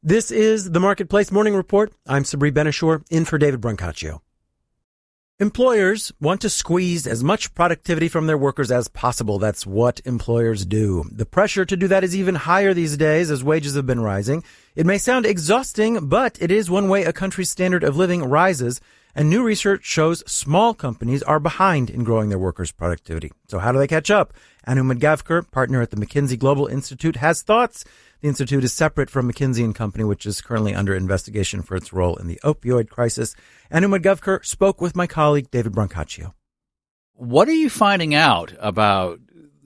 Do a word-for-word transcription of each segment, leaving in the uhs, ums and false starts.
This is the Marketplace Morning Report. I'm Sabri Ben-Achour, in for David Brancaccio. Employers want to squeeze as much productivity from their workers as possible. That's what employers do. The pressure to do that is even higher these days as wages have been rising. It may sound exhausting, but it is one way a country's standard of living rises. And new research shows small companies are behind in growing their workers' productivity. So how do they catch up? Anu Madgavkar, partner at the McKinsey Global Institute, has thoughts. The institute is separate from McKinsey and Company, which is currently under investigation for its role in the opioid crisis. Anu Madgavkar spoke with my colleague, David Brancaccio. What are you finding out about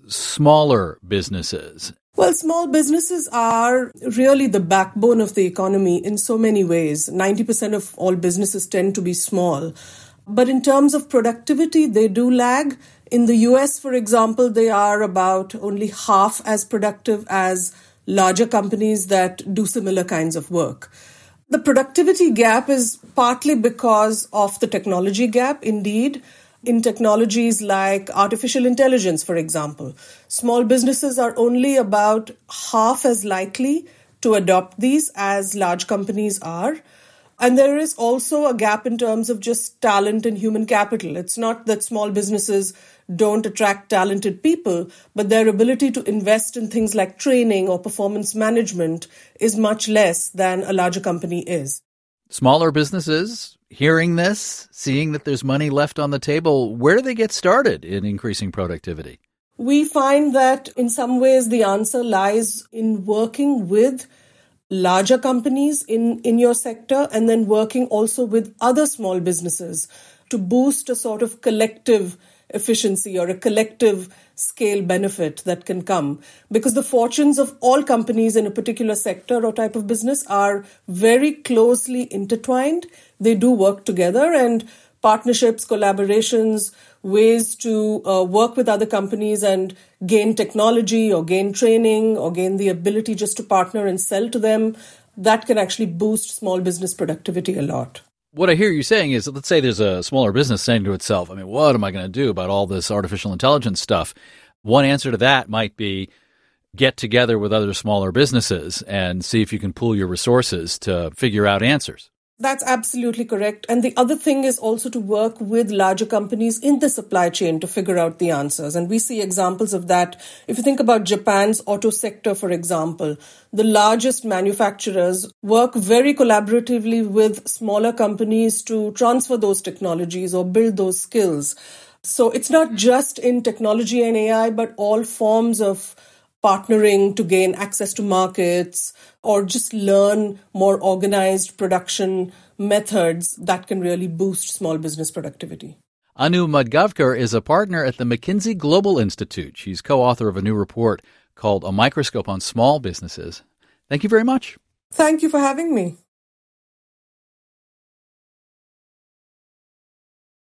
smaller businesses? Well, small businesses are really the backbone of the economy in so many ways. ninety percent of all businesses tend to be small. But in terms of productivity, they do lag. In the U S, for example, they are about only half as productive as larger companies that do similar kinds of work. The productivity gap is partly because of the technology gap, indeed. In technologies like artificial intelligence, for example, small businesses are only about half as likely to adopt these as large companies are. And there is also a gap in terms of just talent and human capital. It's not that small businesses don't attract talented people, but their ability to invest in things like training or performance management is much less than a larger company is. Smaller businesses hearing this, seeing that there's money left on the table, where do they get started in increasing productivity? We find that in some ways the answer lies in working with larger companies in, in your sector and then working also with other small businesses to boost a sort of collective efficiency or a collective scale benefit that can come. Because the fortunes of all companies in a particular sector or type of business are very closely intertwined. They do work together, and partnerships, collaborations, ways to uh, work with other companies and gain technology or gain training or gain the ability just to partner and sell to them, that can actually boost small business productivity a lot. What I hear you saying is, let's say there's a smaller business saying to itself, I mean, what am I going to do about all this artificial intelligence stuff? One answer to that might be get together with other smaller businesses and see if you can pool your resources to figure out answers. That's absolutely correct. And the other thing is also to work with larger companies in the supply chain to figure out the answers. And we see examples of that. If you think about Japan's auto sector, for example, the largest manufacturers work very collaboratively with smaller companies to transfer those technologies or build those skills. So it's not just in technology and A I, but all forms of partnering to gain access to markets or just learn more organized production methods that can really boost small business productivity. Anu Madgavkar is a partner at the McKinsey Global Institute. She's co-author of a new report called A Microscope on Small Businesses. Thank you very much. Thank you for having me.